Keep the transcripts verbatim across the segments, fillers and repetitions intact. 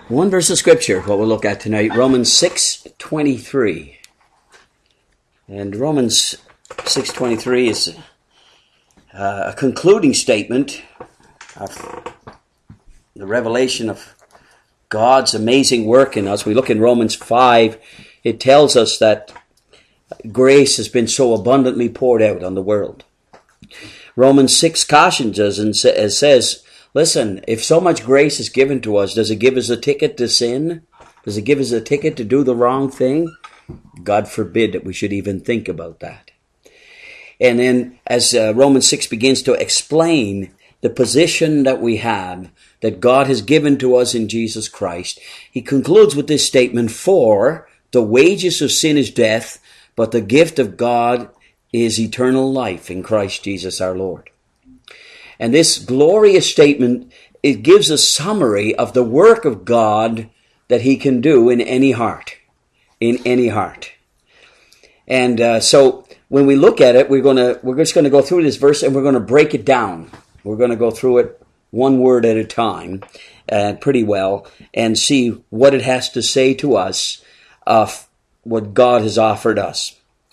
One verse of Scripture, what we'll look at tonight, Romans six twenty-three. And Romans six twenty-three is uh, a concluding statement of the revelation of God's amazing work in us. We look in Romans five, it tells us that grace has been so abundantly poured out on the world. Romans six cautions us and says, listen, if so much grace is given to us, does it give us a ticket to sin? Does it give us a ticket to do the wrong thing? God forbid that we should even think about that. And then as uh, Romans six begins to explain the position that we have, that God has given to us in Jesus Christ, he concludes with this statement, for the wages of sin is death, but the gift of God is eternal life in Christ Jesus our Lord. And this glorious statement, it gives a summary of the work of God that he can do in any heart, in any heart. And uh, so when we look at it, we're going to we're just going to go through this verse and we're going to break it down. We're going to go through it one word at a time, uh, pretty well, and see what it has to say to us of what God has offered us.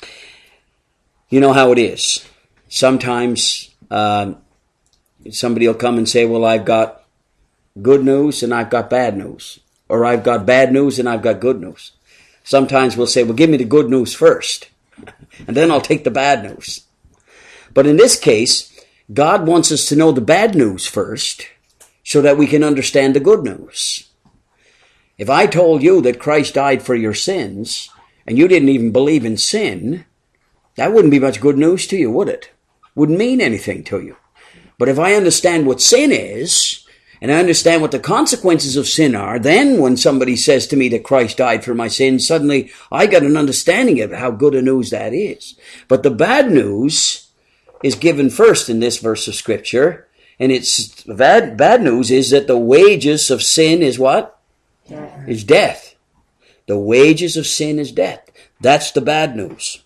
You know how it is. Sometimes uh, somebody will come and say, well, I've got good news and I've got bad news. Or I've got bad news and I've got good news. Sometimes we'll say, well, give me the good news first, and then I'll take the bad news. But in this case, God wants us to know the bad news first so that we can understand the good news. If I told you that Christ died for your sins and you didn't even believe in sin, that wouldn't be much good news to you, would it? Wouldn't mean anything to you. But if I understand what sin is, and I understand what the consequences of sin are, then when somebody says to me that Christ died for my sins, suddenly I got an understanding of how good a news that is. But the bad news is given first in this verse of Scripture, and it's bad, bad news is that the wages of sin is what? Death. Is death. The wages of sin is death. That's the bad news.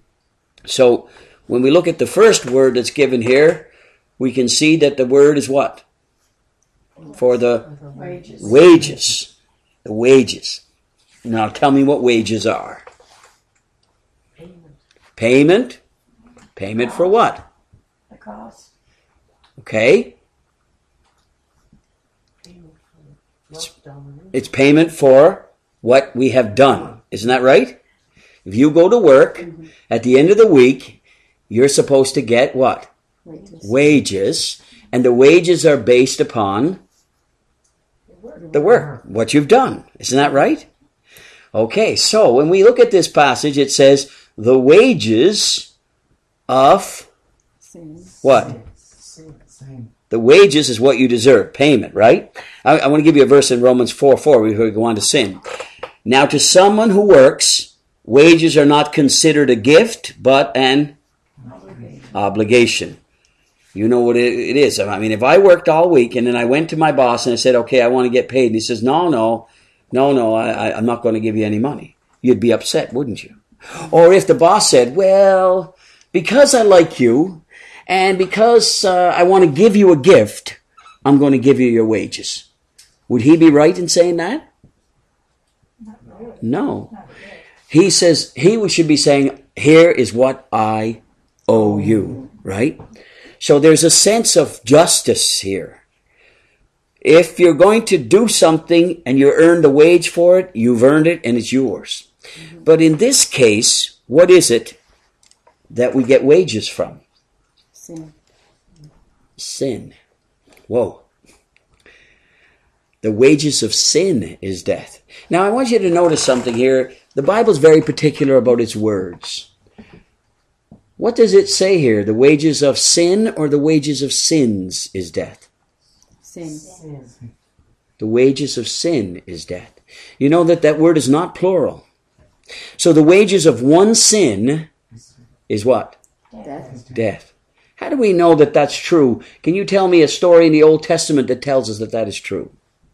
So when we look at the first word that's given here, we can see that the word is what? For the wages. wages. The wages. Now tell me what wages are. Payment. Payment. Payment for what? The cost. Okay. Payment for what's done. It's payment for what we have done. Isn't that right? If you go to work, mm-hmm. at the end of the week, you're supposed to get what? Wages. Wages. And the wages are based upon the work, what you've done. Isn't that right? Okay, so when we look at this passage, it says, the wages of Sin. what? Sin. Sin. The wages is what you deserve, payment, right? I, I want to give you a verse in Romans four four before we go on to sin. Now to someone who works, wages are not considered a gift, but an obligation. obligation. You know what it is. I mean, if I worked all week and then I went to my boss and I said, okay, I want to get paid. And he says, no, no, no, no, I, I'm not going to give you any money. You'd be upset, wouldn't you? Or if the boss said, well, because I like you and because uh, I want to give you a gift, I'm going to give you your wages. Would he be right in saying that? No. He says, he should be saying, here is what I owe you, right? So there's a sense of justice here. If you're going to do something and you earned a wage for it, you've earned it and it's yours. Mm-hmm. But in this case, what is it that we get wages from? Sin. Sin. Whoa. The wages of sin is death. Now I want you to notice something here. The Bible's very particular about its words. What does it say here? The wages of sin or the wages of sins is death? Sin. Sin. The wages of sin is death. You know that that word is not plural. So the wages of one sin is what? Death. Death. How do we know that that's true? Can you tell me a story in the Old Testament that tells us that that is true?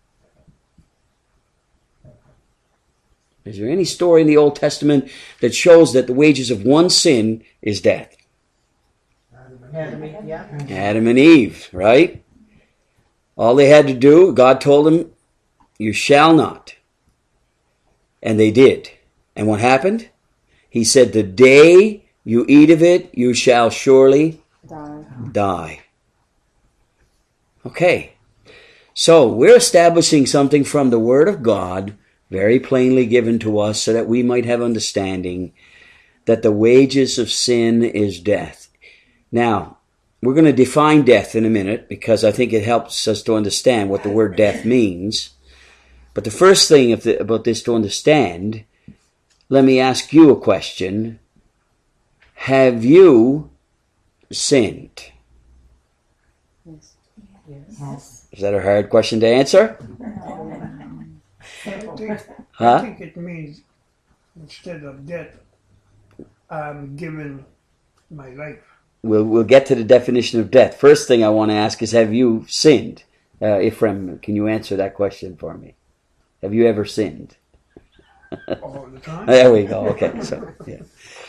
Is there any story in the Old Testament that shows that the wages of one sin is death? Adam, yeah. Adam and Eve, right? All they had to do, God told them, You shall not. And they did. And what happened? He said, the day you eat of it, you shall surely Die. die. Okay. So we're establishing something from the Word of God, very plainly given to us so that we might have understanding that the wages of sin is death. Now, we're going to define death in a minute because I think it helps us to understand what the word death means. But the first thing of the, about this to understand, let me ask you a question. Have you sinned? Yes. Yes. Is that a hard question to answer? I think, Huh? I think it means instead of death, I'm giving my life. We'll, we'll get to the definition of death. First thing I want to ask is, have you sinned? Uh, Ephraim, can you answer that question for me? Have you ever sinned? All the time. There we go. Okay. So, yeah.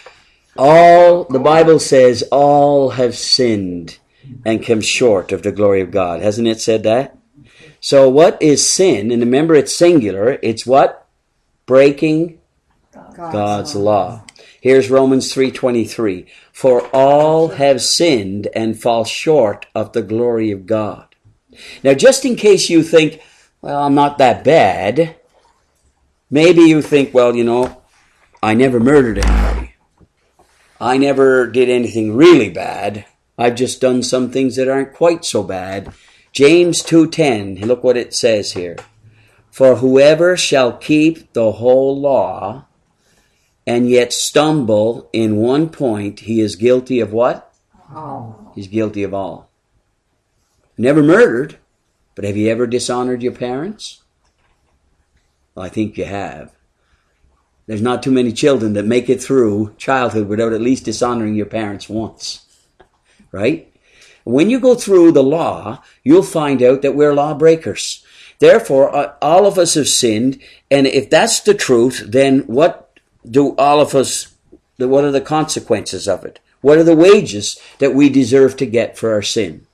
All, the Bible says, all have sinned and come short of the glory of God. Hasn't it said that? So what is sin? And remember, it's singular. It's what? Breaking God's, God's law. Here's Romans three twenty-three. For all have sinned and fall short of the glory of God. Now, just in case you think, well, I'm not that bad. Maybe you think, well, you know, I never murdered anybody. I never did anything really bad. I've just done some things that aren't quite so bad. James two ten, look what it says here. For whoever shall keep the whole law and yet stumble in one point, he is guilty of what? All. He's guilty of all. Never murdered, but have you ever dishonored your parents? Well, I think you have. There's not too many children that make it through childhood without at least dishonoring your parents once. Right? When you go through the law, you'll find out that we're lawbreakers. Therefore, uh, all of us have sinned, and if that's the truth, then what do all of us, what are the consequences of it? What are the wages that we deserve to get for our sin?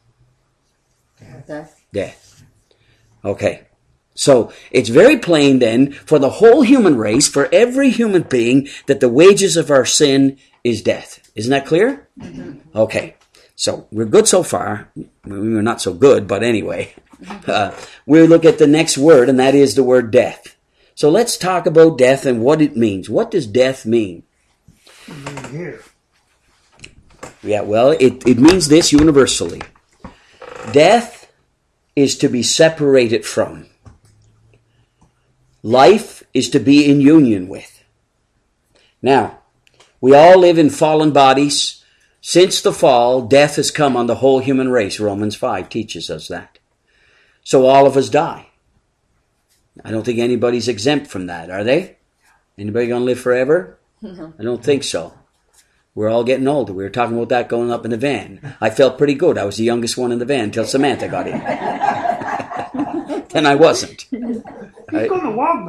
Death. Death. Okay. So it's very plain then for the whole human race, for every human being, that the wages of our sin is death. Isn't that clear? Mm-hmm. Okay. So we're good so far. We're not so good, but anyway. Uh, we'll look at the next word, and that is the word death. So let's talk about death and what it means. What does death mean? Here. Yeah, well, it, it means this universally. Death is to be separated from. Life is to be in union with. Now, we all live in fallen bodies. Since the fall, death has come on the whole human race. Romans five teaches us that. So all of us die. I don't think anybody's exempt from that, are they? Anybody going to live forever? No. I don't think so. We're all getting older. We were talking about that going up in the van. I felt pretty good. I was the youngest one in the van until Samantha got in. Then I wasn't. He's Right? going to walk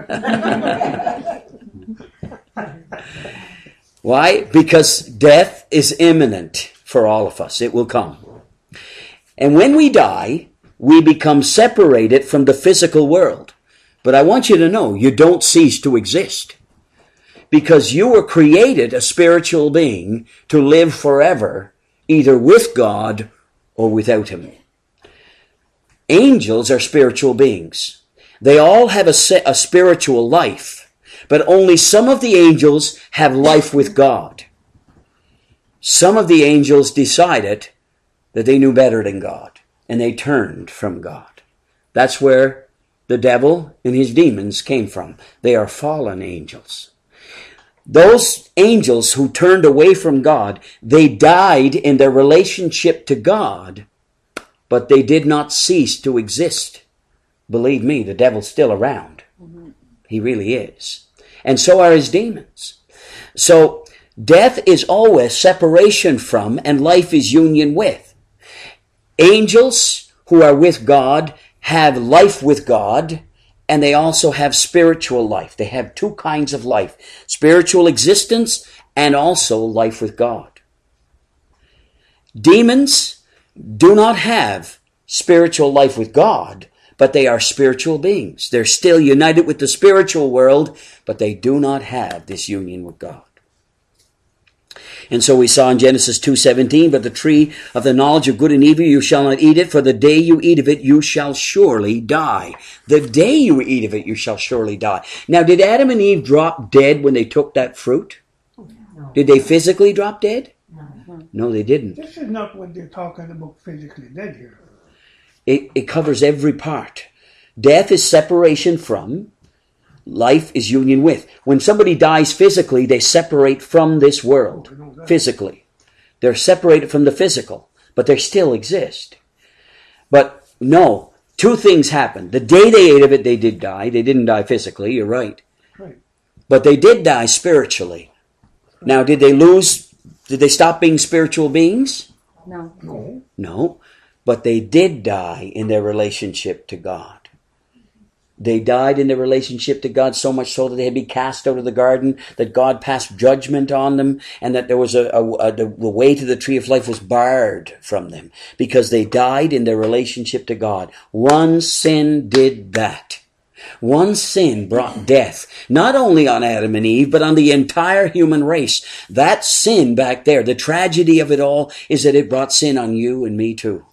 back. Why? Because death is imminent for all of us. It will come. And when we die, we become separated from the physical world. But I want you to know, you don't cease to exist. Because you were created a spiritual being to live forever, either with God or without Him. Angels are spiritual beings. They all have a, a spiritual life, but only some of the angels have life with God. Some of the angels decided that they knew better than God, and they turned from God. That's where the devil and his demons came from. They are fallen angels. Those angels who turned away from God, they died in their relationship to God, but they did not cease to exist. Believe me, the devil's still around. Mm-hmm. He really is. And so are his demons. So death is always separation from, and life is union with. Angels who are with God have life with God, and they also have spiritual life. They have two kinds of life: spiritual existence and also life with God. Demons do not have spiritual life with God, but they are spiritual beings. They're still united with the spiritual world, but they do not have this union with God. And so we saw in Genesis two seventeen, but the tree of the knowledge of good and evil, you shall not eat it, for the day you eat of it, you shall surely die. The day you eat of it, you shall surely die. Now, did Adam and Eve drop dead when they took that fruit? No. Did they physically drop dead? No. No, they didn't. This is not what they're talking about physically dead here. It, it covers every part. Death is separation from. Life is union with. When somebody dies physically, they separate from this world. Physically. They're separated from the physical, but they still exist. But no, two things happened. The day they ate of it, they did die. They didn't die physically, you're right. Right. But they did die spiritually. Now, did they lose, did they stop being spiritual beings? No. No. No. But they did die in their relationship to God. They died in their relationship to God so much so that they had been cast out of the garden, that God passed judgment on them, and that there was a, a, a the way to the tree of life was barred from them because they died in their relationship to God. One sin did that. One sin brought death, not only on Adam and Eve, but on the entire human race. That sin back there, the tragedy of it all is that it brought sin on you and me too.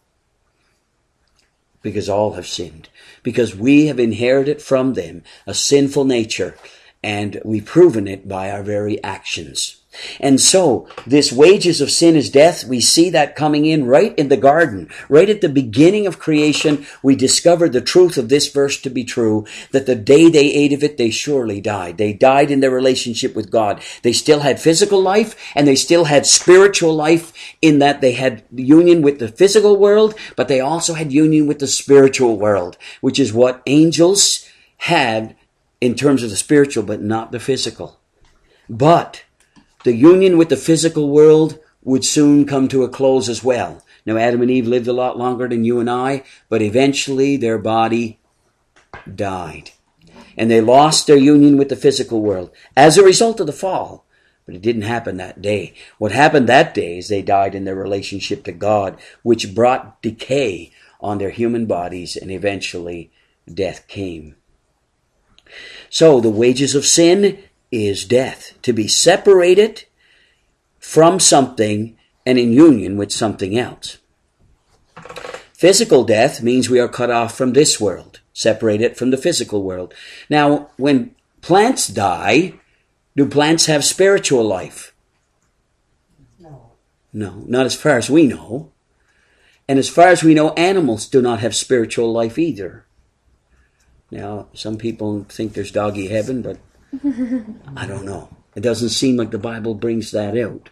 Because all have sinned. Because we have inherited from them a sinful nature, and we've proven it by our very actions. And so, this wages of sin is death. We see that coming in right in the garden. Right at the beginning of creation, we discover the truth of this verse to be true, that the day they ate of it, they surely died. They died in their relationship with God. They still had physical life, and they still had spiritual life in that they had union with the physical world, but they also had union with the spiritual world, which is what angels had in terms of the spiritual, but not the physical. But the union with the physical world would soon come to a close as well. Now, Adam and Eve lived a lot longer than you and I, but eventually their body died. And they lost their union with the physical world as a result of the fall. But it didn't happen that day. What happened that day is they died in their relationship to God, which brought decay on their human bodies, and eventually death came. So the wages of sin is death, to be separated from something and in union with something else. Physical death means we are cut off from this world, separated from the physical world. Now, when plants die, do plants have spiritual life? No. No, not as far as we know. And as far as we know, animals do not have spiritual life either. Now, some people think there's doggy heaven, but I don't know. It doesn't seem like the Bible brings that out.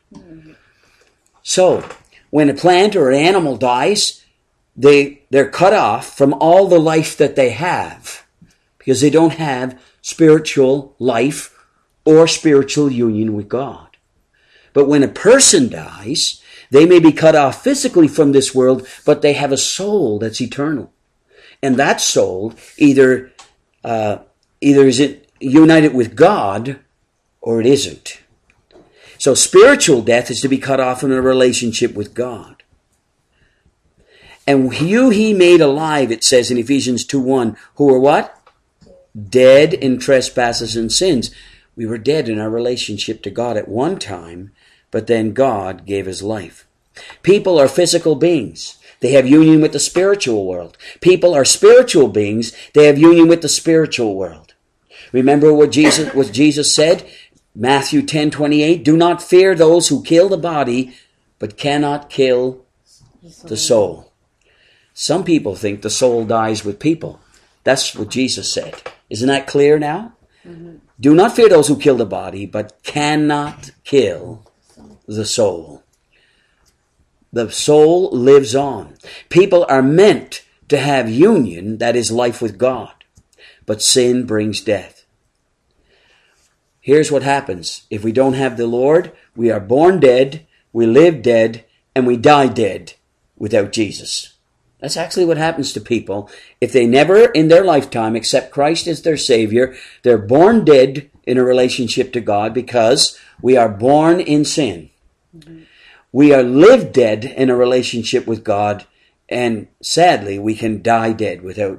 So, when a plant or an animal dies, they, they're cut off from all the life that they have because they don't have spiritual life or spiritual union with God. But when a person dies, they may be cut off physically from this world, but they have a soul that's eternal. And that soul either uh, either is it united with God or it isn't. So spiritual death is to be cut off from a relationship with God. And you he made alive, it says in Ephesians two one, who are what? Dead in trespasses and sins. We were dead in our relationship to God at one time, but then God gave his life. People are physical beings. They have union with the spiritual world. People are spiritual beings. They have union with the spiritual world. Remember what Jesus, what Jesus said? Matthew ten twenty-eight, do not fear those who kill the body, but cannot kill the soul. Some people think the soul dies with people. That's what Jesus said. Isn't that clear now? Mm-hmm. Do not fear those who kill the body, but cannot kill the soul. The soul lives on. People are meant to have union, that is life with God. But sin brings death. Here's what happens. If we don't have the Lord, we are born dead, we live dead, and we die dead without Jesus. That's actually what happens to people. If they never in their lifetime accept Christ as their Savior, they're born dead in a relationship to God because we are born in sin. Mm-hmm. We are live dead in a relationship with God, and sadly, we can die dead without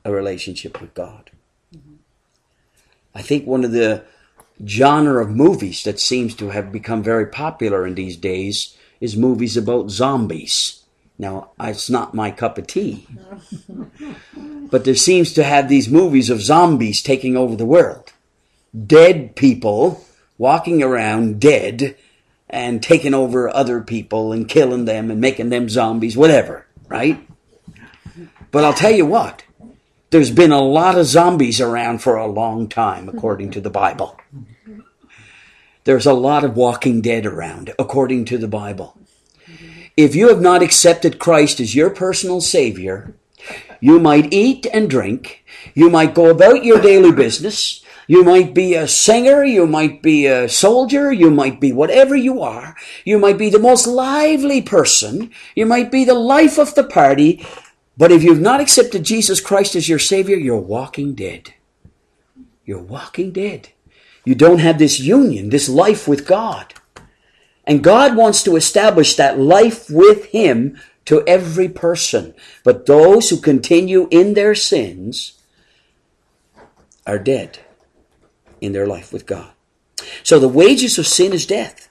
a relationship with God. Mm-hmm. I think one of the genre of movies that seems to have become very popular in these days is movies about zombies. Now, it's not my cup of tea. But there seems to have these movies of zombies taking over the world. Dead people walking around dead and taking over other people and killing them and making them zombies, whatever, right? But I'll tell you what, there's been a lot of zombies around for a long time, according to the Bible. There's a lot of walking dead around, according to the Bible. If you have not accepted Christ as your personal Savior, you might eat and drink, you might go about your daily business, you might be a singer, you might be a soldier, you might be whatever you are, you might be the most lively person, you might be the life of the party, but if you've not accepted Jesus Christ as your Savior, you're walking dead. You're walking dead. You don't have this union, this life with God. And God wants to establish that life with Him to every person. But those who continue in their sins are dead in their life with God. So the wages of sin is death.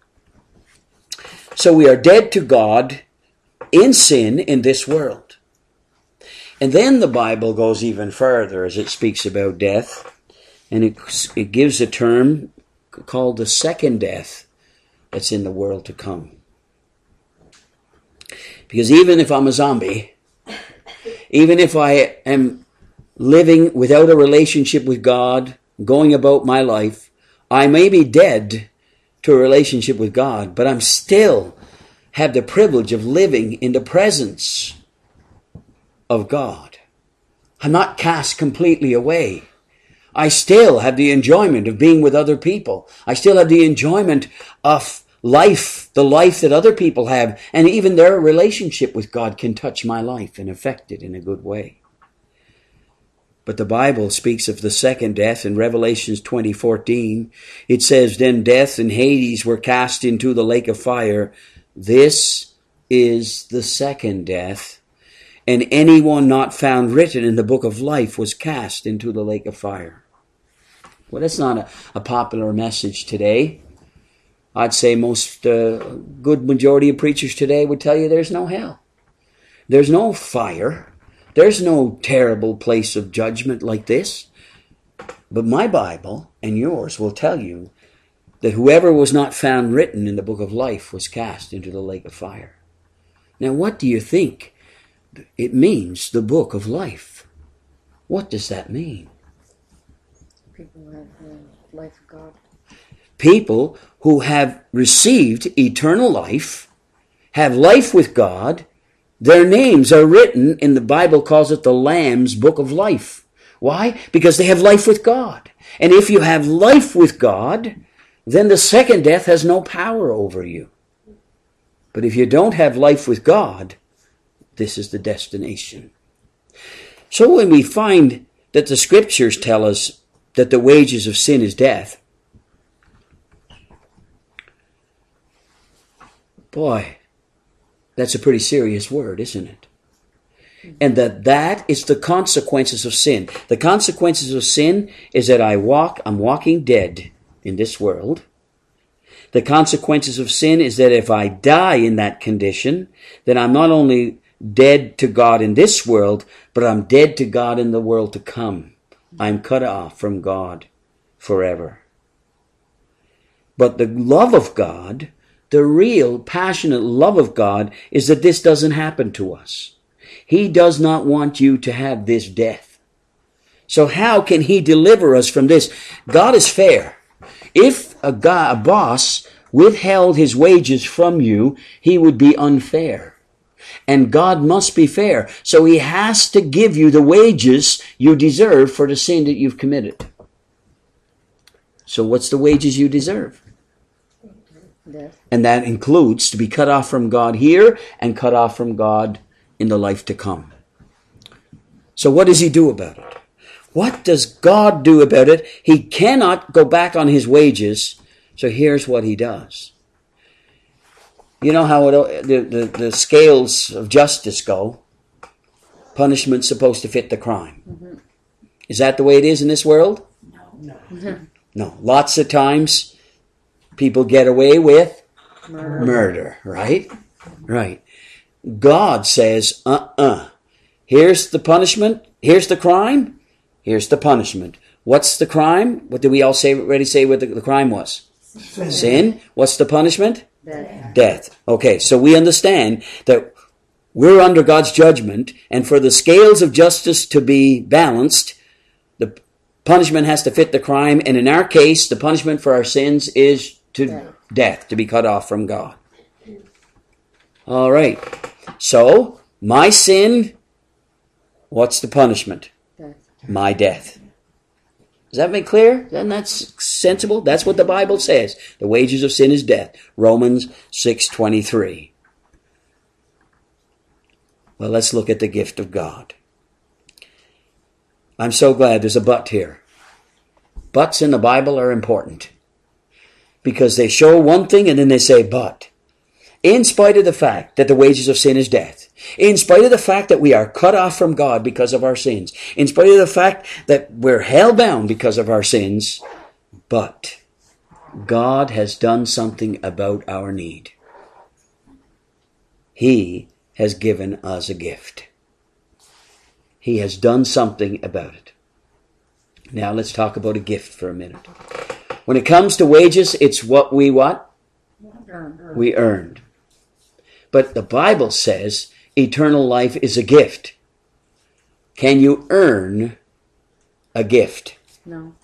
So we are dead to God in sin in this world. And then the Bible goes even further as it speaks about death. And it, it gives a term called the second death that's in the world to come. Because even if I'm a zombie, even if I am living without a relationship with God, going about my life, I may be dead to a relationship with God, but I'm still have the privilege of living in the presence of God. I'm not cast completely away. I still have the enjoyment of being with other people. I still have the enjoyment of life, the life that other people have, and even their relationship with God can touch my life and affect it in a good way. But the Bible speaks of the second death in Revelation twenty fourteen. It says, "Then death and Hades were cast into the lake of fire. This is the second death. And anyone not found written in the book of life was cast into the lake of fire." Well, that's not a, a popular message today. I'd say most uh, good majority of preachers today would tell you there's no hell. There's no fire. There's no terrible place of judgment like this. But my Bible and yours will tell you that whoever was not found written in the book of life was cast into the lake of fire. Now, what do you think it means, the book of life? What does that mean? People have the life of God. People who have received eternal life, have life with God, their names are written, in the Bible calls it the Lamb's book of life. Why? Because they have life with God. And if you have life with God, then the second death has no power over you. But if you don't have life with God, this is the destination. So when we find that the Scriptures tell us that the wages of sin is death, boy, that's a pretty serious word, isn't it? And that that is the consequences of sin. The consequences of sin is that I walk, I'm walking dead in this world. The consequences of sin is that if I die in that condition, then I'm not only dead to God in this world, but I'm dead to God in the world to come. I'm cut off from God forever. But the love of God, the real passionate love of God, is that this doesn't happen to us. He does not want you to have this death. So how can He deliver us from this? God is fair. If a, guy, a boss withheld his wages from you, he would be unfair. And God must be fair. So He has to give you the wages you deserve for the sin that you've committed. So what's the wages you deserve? Death. And that includes to be cut off from God here and cut off from God in the life to come. So what does He do about it? What does God do about it? He cannot go back on His wages. So here's what He does. You know how it, the, the, the scales of justice go. punishment's supposed to fit the crime. Mm-hmm. Is that the way it is in this world? No. No. No. Lots of times people get away with murder, murder right? Right. God says, uh-uh. Here's the punishment. Here's the crime. Here's the punishment. What's the crime? What did we all say, already say what the, the crime was? Sin. Sin. What's the punishment? Death. Death. Okay, so we understand that we're under God's judgment, and for the scales of justice to be balanced, the punishment has to fit the crime, and in our case, the punishment for our sins is to death, death to be cut off from God. All right. So, my sin, what's the punishment? Death. My death. Does that make clear? Isn't that sensible? That's what the Bible says. The wages of sin is death. Romans six twenty-three. Well, let's look at the gift of God. I'm so glad there's a but here. Buts in the Bible are important because they show one thing and then they say but. In spite of the fact that the wages of sin is death, in spite of the fact that we are cut off from God because of our sins, in spite of the fact that we're hell-bound because of our sins, but God has done something about our need. He has given us a gift. He has done something about it. Now let's talk about a gift for a minute. When it comes to wages, it's what we what? Earned. We earned. But the Bible says eternal life is a gift. Can you earn a gift? No.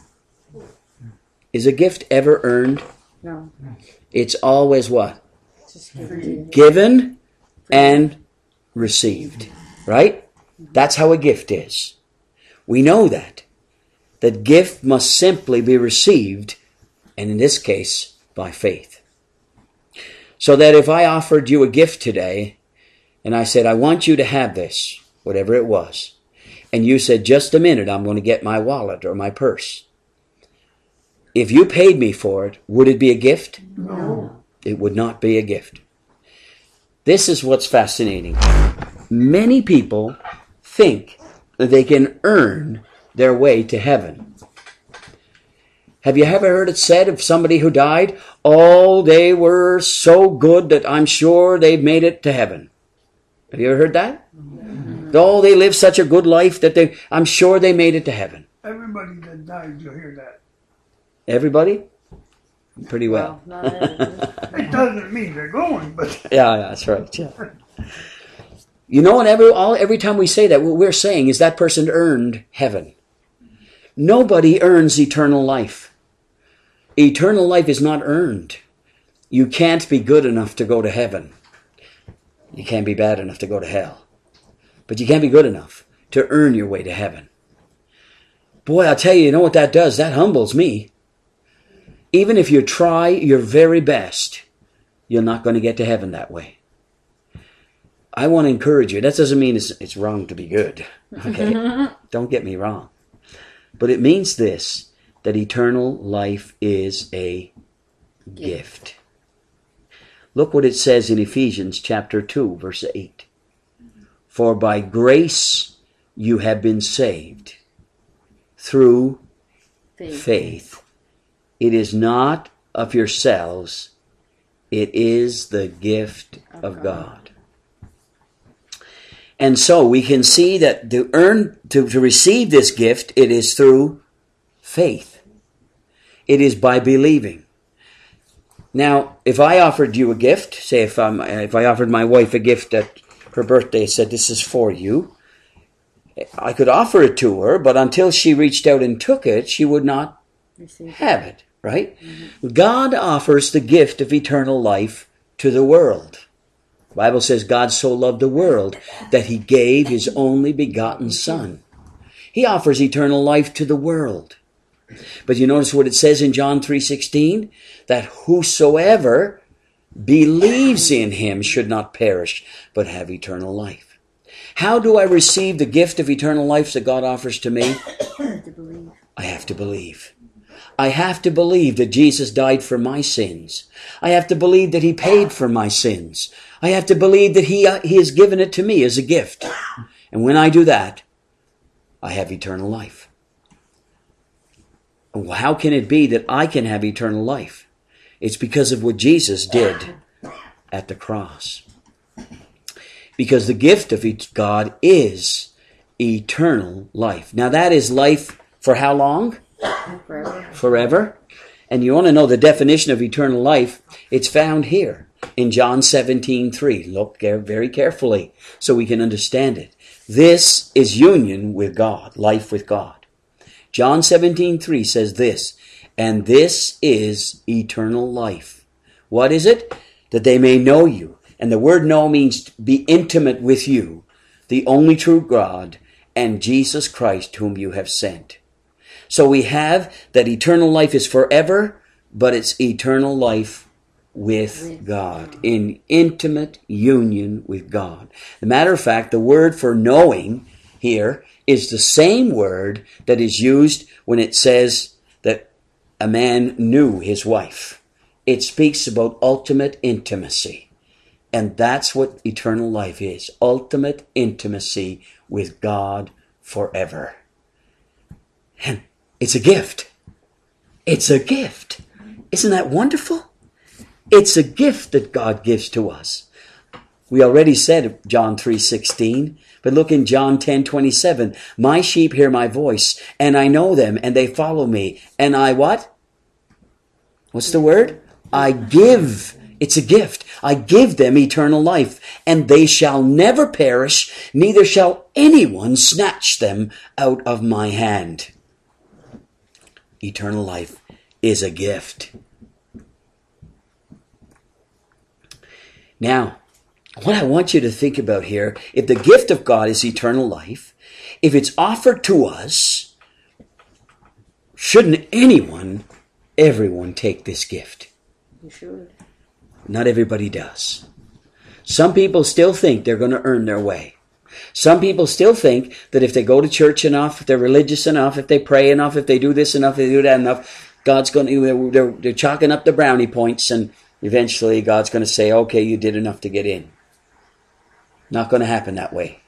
Is a gift ever earned? No. It's always what? Just give it to you. Given and received. Right? That's how a gift is. We know that. That gift must simply be received, and in this case, by faith. So that if I offered you a gift today, and I said, I want you to have this, whatever it was, and you said, just a minute, I'm going to get my wallet or my purse. If you paid me for it, would it be a gift? No. It would not be a gift. This is what's fascinating. Many people think that they can earn their way to heaven. Have you ever heard it said of somebody who died? Oh, they were so good that I'm sure they've made it to heaven. Have you ever heard that? Mm-hmm. Oh, they lived such a good life that they, I'm sure they made it to heaven. Everybody that died, you'll hear that. Everybody? Pretty well. Well, not everybody. It doesn't mean they're going, but Yeah, yeah, that's right. Yeah. You know, and every all every time we say that, what we're saying is that person earned heaven. Nobody earns eternal life. Eternal life is not earned. You can't be good enough to go to heaven. You can't be bad enough to go to hell. But you can't be good enough to earn your way to heaven. Boy, I'll tell you, you know what that does? That humbles me. Even if you try your very best, you're not going to get to heaven that way. I want to encourage you. That doesn't mean it's, it's wrong to be good. Okay? Don't get me wrong. But it means this, that eternal life is a gift. Look what it says in Ephesians chapter two, verse eight. For by grace you have been saved through faith. faith. It is not of yourselves. It is the gift of, of God. God. And so we can see that to earn, to, to receive this gift, it is through faith. It is by believing. Now, if I offered you a gift, say if, I'm, if I offered my wife a gift at her birthday, said, this is for you, I could offer it to her, but until she reached out and took it, she would not Receive have it, right? Mm-hmm. God offers the gift of eternal life to the world. The Bible says God so loved the world that he gave his only begotten Son. He offers eternal life to the world. But you notice what it says in John three sixteen? That whosoever believes in him should not perish, but have eternal life. How do I receive the gift of eternal life that God offers to me? To believe. I have to believe. I have to believe that Jesus died for my sins. I have to believe that he paid for my sins. I have to believe that he, uh, he has given it to me as a gift. And when I do that, I have eternal life. Well, how can it be that I can have eternal life? It's because of what Jesus did at the cross. Because the gift of God is eternal life. Now that is life for how long? Forever. Forever. And you want to know the definition of eternal life? It's found here in John seventeen three. Look very carefully so we can understand it. This is union with God, life with God. John seventeen three says this, and this is eternal life. What is it? That they may know you. And the word know means to be intimate with you, the only true God, and Jesus Christ whom you have sent. So we have that eternal life is forever, but it's eternal life with God, in intimate union with God. As a matter of fact, the word for knowing here is the same word that is used when it says that a man knew his wife. It speaks about ultimate intimacy. And that's what eternal life is. Ultimate intimacy with God forever. And it's a gift. It's a gift. Isn't that wonderful? It's a gift that God gives to us. We already said John three sixteen, but look in John ten twenty-seven. My sheep hear my voice, and I know them, and they follow me. And I what? What's the word? I give. It's a gift. I give them eternal life, and they shall never perish, neither shall anyone snatch them out of my hand. Eternal life is a gift. Now, what I want you to think about here, if the gift of God is eternal life, if it's offered to us, shouldn't anyone, everyone take this gift? You should. Not everybody does. Some people still think they're going to earn their way. Some people still think that if they go to church enough, if they're religious enough, if they pray enough, if they do this enough, if they do that enough, God's going to, they're, they're chalking up the brownie points, and eventually God's going to say, okay, you did enough to get in. Not going to happen that way.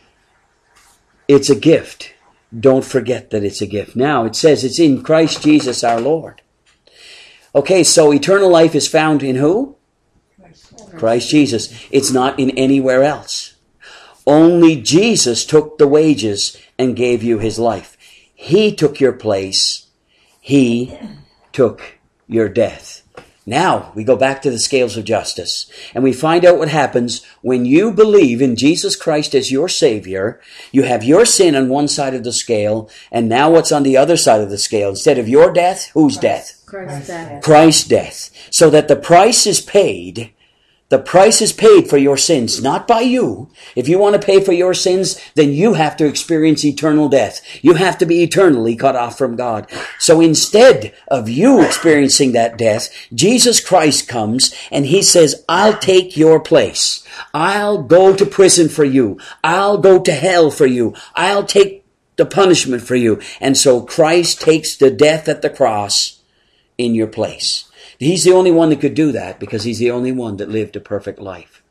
It's a gift. Don't forget that it's a gift. Now, it says it's in Christ Jesus our Lord. Okay, so eternal life is found in who? Christ Jesus. It's not in anywhere else. Only Jesus took the wages and gave you his life. He took your place. He took your death. Now we go back to the scales of justice, and we find out what happens when you believe in Jesus Christ as your Savior. You have your sin on one side of the scale, and now what's on the other side of the scale? Instead of your death, whose death? Christ's death. Christ's death. So that the price is paid. The price is paid for your sins, not by you. If you want to pay for your sins, then you have to experience eternal death. You have to be eternally cut off from God. So instead of you experiencing that death, Jesus Christ comes and he says, I'll take your place. I'll go to prison for you. I'll go to hell for you. I'll take the punishment for you. And so Christ takes the death at the cross in your place. He's the only one that could do that because he's the only one that lived a perfect life.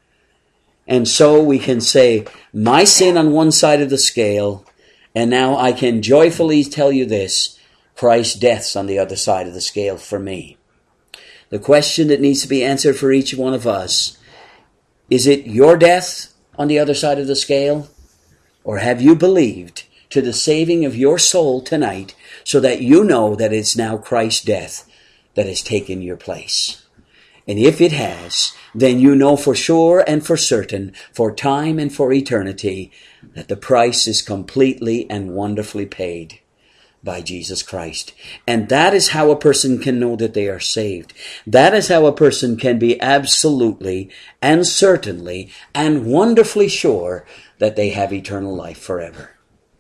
And so we can say, my sin on one side of the scale, and now I can joyfully tell you this, Christ's death's on the other side of the scale for me. The question that needs to be answered for each one of us, is it your death on the other side of the scale? Or have you believed to the saving of your soul tonight so that you know that it's now Christ's death that has taken your place? And if it has, then you know for sure and for certain, for time and for eternity, that the price is completely and wonderfully paid by Jesus Christ. And that is how a person can know that they are saved. That is how a person can be absolutely and certainly and wonderfully sure that they have eternal life forever.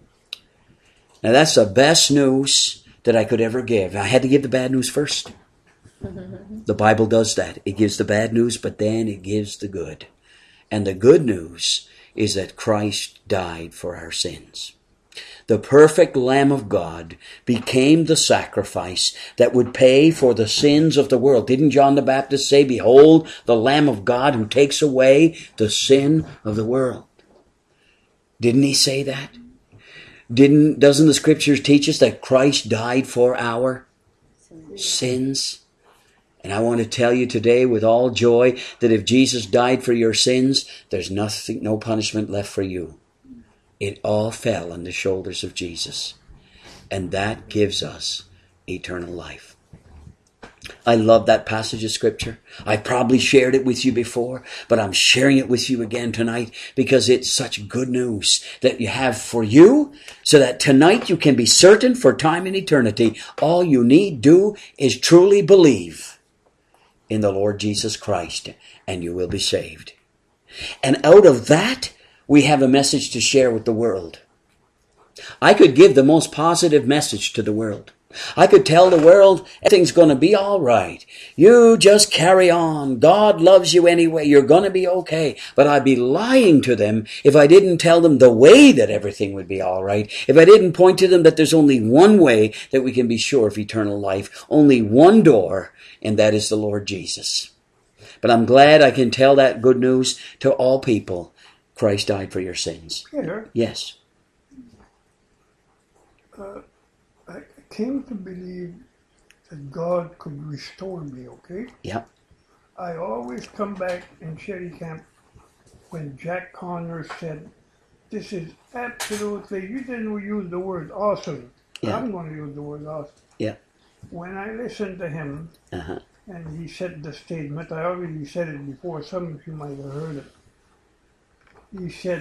Now that's the best news that I could ever give. I had to give the bad news first. The Bible does that. It gives the bad news, but then it gives the good. And the good news is that Christ died for our sins. The perfect Lamb of God became the sacrifice that would pay for the sins of the world. Didn't John the Baptist say, behold, the Lamb of God who takes away the sin of the world? Didn't he say that? Didn't, doesn't the scriptures teach us that Christ died for our sins? And I want to tell you today with all joy that if Jesus died for your sins, there's nothing, no punishment left for you. It all fell on the shoulders of Jesus. And that gives us eternal life. I love that passage of scripture. I probably shared it with you before, but I'm sharing it with you again tonight because it's such good news that you have for you so that tonight you can be certain for time and eternity. All you need do is truly believe in the Lord Jesus Christ and you will be saved. And out of that, we have a message to share with the world. I could give the most positive message to the world. I could tell the world everything's going to be all right. You just carry on. God loves you anyway. You're going to be okay. But I'd be lying to them if I didn't tell them the way that everything would be all right. If I didn't point to them that there's only one way that we can be sure of eternal life. Only one door, and that is the Lord Jesus. But I'm glad I can tell that good news to all people. Christ died for your sins. Peter, Yes. uh, I came to believe that God could restore me, okay? Yep. I always come back in Sherry Camp when Jack Conner said, this is absolutely, you didn't use the word awesome. Yeah. I'm going to use the word awesome. Yeah. When I listened to him, Uh-huh. and he said the statement, I already said it before, some of you might have heard it. He said,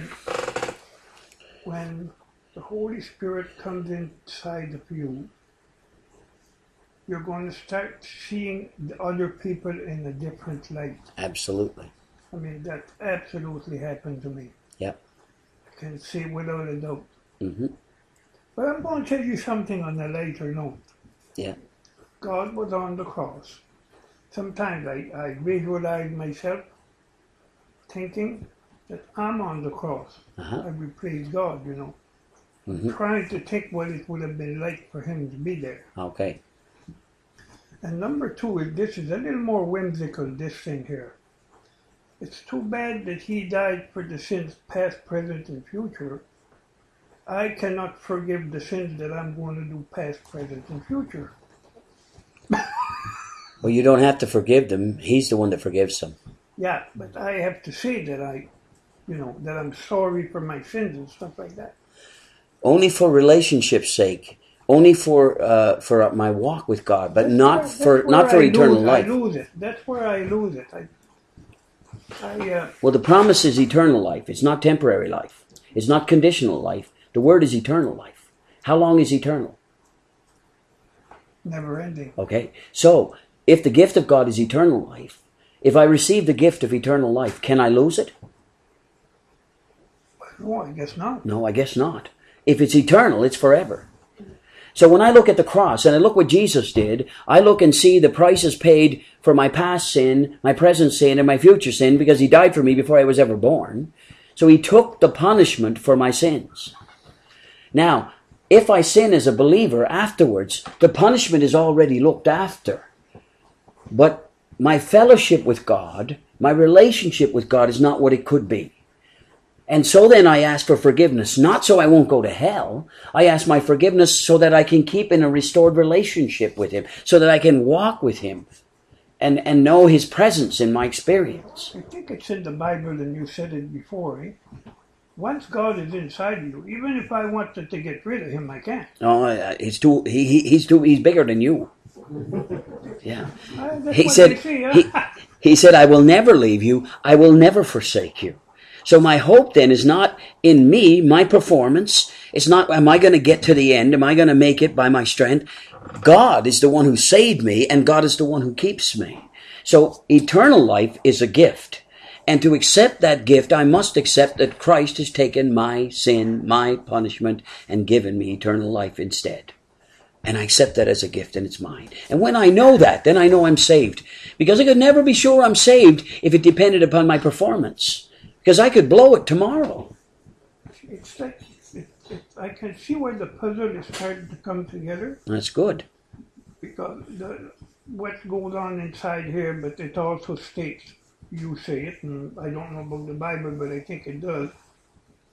when the Holy Spirit comes inside of you, you're going to start seeing the other people in a different light. Absolutely. I mean, that absolutely happened to me. Yep. I can say without a doubt. Mm-hmm. But I'm going to tell you something on a lighter note. Yeah. God was on the cross. Sometimes I, I visualize myself thinking that I'm on the cross. Uh-huh. I would praise God, you know. Mm-hmm. Trying to think what it would have been like for him to be there. Okay. And number two is this is a little more whimsical, this thing here. It's too bad that he died for the sins past, present, and future. I cannot forgive the sins that I'm going to do past, present, and future. Well, you don't have to forgive them. He's the one that forgives them. Yeah, but I have to say that I, you know, that I'm sorry for my sins and stuff like that. Only for relationship's sake. Only for uh, for my walk with God, but That's not where- for that's not where for I eternal lose, life. I lose it. That's where I lose it. I, I, uh, Well, the promise is eternal life. It's not temporary life. It's not conditional life. The word is eternal life. How long is eternal? never ending. Okay. So, if the gift of God is eternal life, if I receive the gift of eternal life, can I lose it? No, I guess not. No, I guess not. If it's eternal, it's forever. So when I look at the cross and I look what Jesus did, I look and see the prices paid for my past sin, my present sin, and my future sin because he died for me before I was ever born. So he took the punishment for my sins. Now, if I sin as a believer afterwards, the punishment is already looked after. But my fellowship with God, my relationship with God is not what it could be. And so then I ask for forgiveness, not so I won't go to hell. I ask my forgiveness so that I can keep in a restored relationship with him, so that I can walk with him and, and know his presence in my experience. I think it's in the Bible, and you said it before, eh? Once God is inside you, even if I wanted to get rid of him, I can't. Oh, uh, he's too, he, he, he's too, he's bigger than you. Yeah. Uh, that's He what said, they say, he, huh? he said, I will never leave you. I will never forsake you. So my hope then is not in me, my performance. It's not, am I going to get to the end? Am I going to make it by my strength? God is the one who saved me, and God is the one who keeps me. So eternal life is a gift. And to accept that gift, I must accept that Christ has taken my sin, my punishment, and given me eternal life instead. And I accept that as a gift, and it's mine. And when I know that, then I know I'm saved. Because I could never be sure I'm saved if it depended upon my performance. Because I could blow it tomorrow. It's like, it, it, I can see where the puzzle is starting to come together. That's good. Because the, what goes on inside here, but it also states, you say it, and I don't know about the Bible, but I think it does,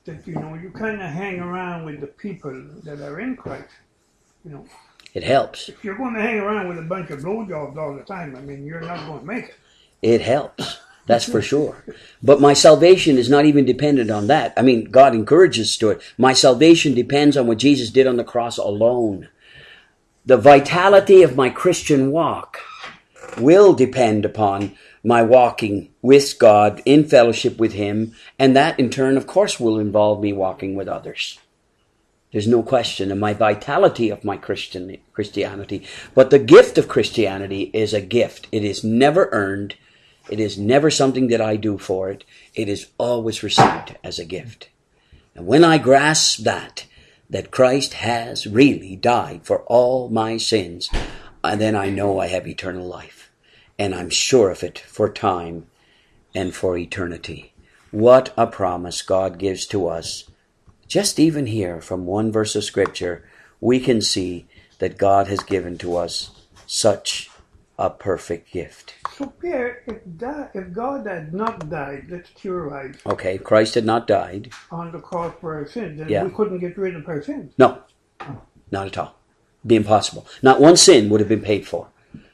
that, you know, you kind of hang around with the people that are in Christ, you know. It helps. If you're going to hang around with a bunch of blowjobs all the time, I mean, you're not going to make it. It helps. That's for sure. But my salvation is not even dependent on that. I mean, God encourages us to it. My salvation depends on what Jesus did on the cross alone. The vitality of my Christian walk will depend upon my walking with God in fellowship with Him, and that in turn, of course, will involve me walking with others. There's no question of my vitality of my Christian Christianity. But the gift of Christianity is a gift. It is never earned. It is never something that I do for it. It is always received as a gift. And when I grasp that, that Christ has really died for all my sins, and then I know I have eternal life. And I'm sure of it for time and for eternity. What a promise God gives to us. Just even here from one verse of Scripture, we can see that God has given to us such a perfect gift. So, Pierre, if, that, if God had not died, let's theorize. Okay, Christ had not died. On the cross for our sins, then Yeah. we couldn't get rid of our sins. No, not at all. It'd be impossible. Not one sin would have been paid for.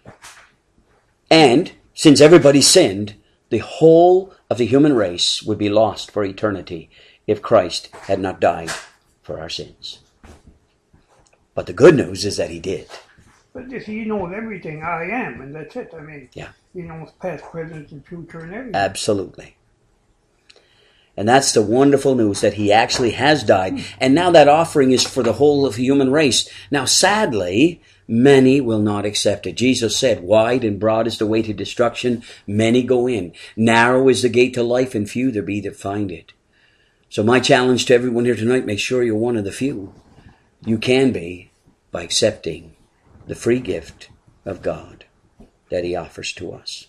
And since everybody sinned, the whole of the human race would be lost for eternity if Christ had not died for our sins. But the good news is that He did. But you see, He knows everything I am, and that's it. I mean, Yeah. He knows past, present, and future, and everything. Absolutely. And that's the wonderful news, that He actually has died. And now that offering is for the whole of the human race. Now, sadly, many will not accept it. Jesus said, wide and broad is the way to destruction. Many go in. Narrow is the gate to life, and few there be that find it. So my challenge to everyone here tonight, make sure you're one of the few. You can be by accepting the free gift of God that He offers to us.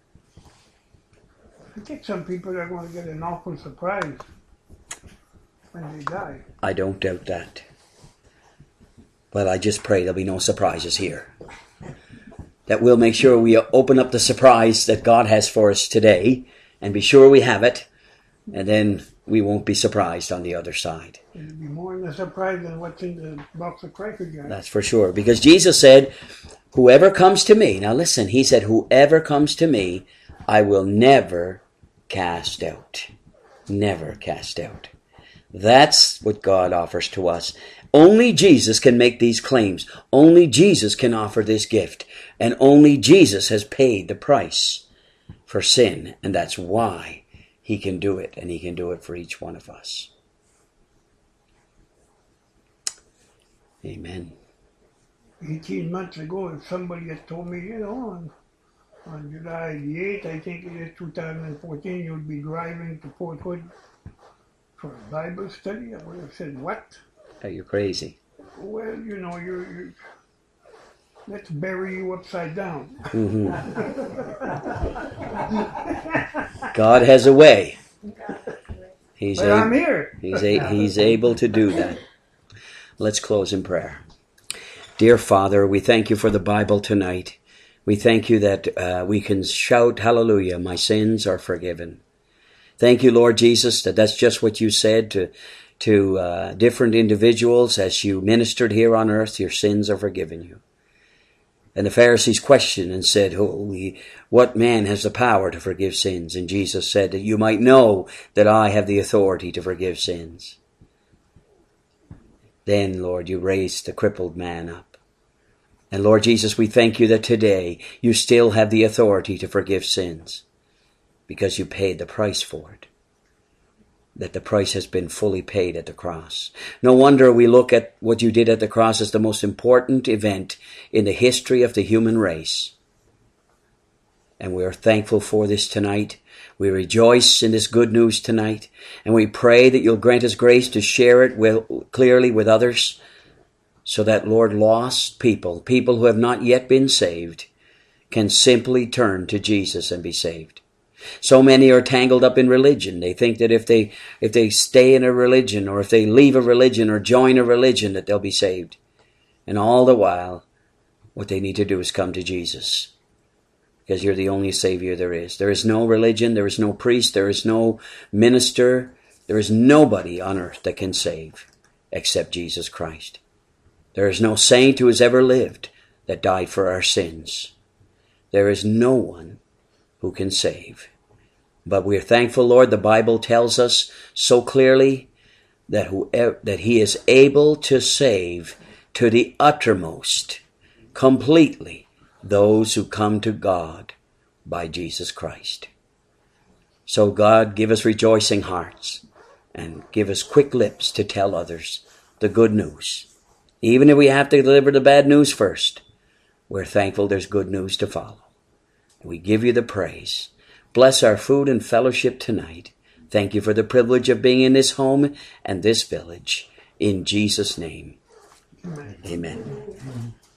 I think some people are going to get an awful surprise when they die. I don't doubt that. But I just pray there'll be no surprises here. That we'll make sure we open up the surprise that God has for us today and be sure we have it, and then we won't be surprised on the other side. It'll be more than a surprise than what's in the box of Cracker Jacks. That's for sure. Because Jesus said, whoever comes to me, now listen, He said, whoever comes to me, I will never cast out. Never cast out. That's what God offers to us. Only Jesus can make these claims. Only Jesus can offer this gift. And only Jesus has paid the price for sin. And that's why He can do it. And He can do it for each one of us. Amen. eighteen months ago, if somebody had told me, you know, on, on July the eighth, I think it is two thousand fourteen, you'll be driving to Fort Hood for a Bible study, I would have said, what? Oh, you're crazy. Well, you know, you're, you're let's bury you upside down. Mm-hmm. God has a way. He's But a- I'm here. He's, a, he's able to do that. Let's close in prayer. Dear Father, we thank You for the Bible tonight. We thank You that uh, we can shout, hallelujah, my sins are forgiven. Thank You, Lord Jesus, that that's just what You said to, to uh, different individuals as You ministered here on earth. Your sins are forgiven you. And the Pharisees questioned and said, Holy, what man has the power to forgive sins? And Jesus said that you might know that I have the authority to forgive sins. Then, Lord, You raised the crippled man up. And Lord Jesus, we thank You that today You still have the authority to forgive sins because You paid the price for it. That the price has been fully paid at the cross. No wonder we look at what You did at the cross as the most important event in the history of the human race. And we are thankful for this tonight. We rejoice in this good news tonight. And we pray that You'll grant us grace to share it with, clearly with others. So that, Lord, lost people, people who have not yet been saved, can simply turn to Jesus and be saved. So many are tangled up in religion. They think that if they if they stay in a religion or if they leave a religion or join a religion that they'll be saved. And all the while, what they need to do is come to Jesus. Because You're the only Savior there is. There is no religion, there is no priest, there is no minister There is nobody on earth that can save except Jesus Christ. There is no saint who has ever lived that died for our sins. There is no one who can save. But we're thankful, Lord, the Bible tells us so clearly that whoever, that he is able to save to the uttermost, completely, those who come to God by Jesus Christ. So God, give us rejoicing hearts and give us quick lips to tell others the good news. Even if we have to deliver the bad news first, we're thankful there's good news to follow. We give you the praise. Bless our food and fellowship tonight. Thank you for the privilege of being in this home and this village. In Jesus' name, amen. Amen.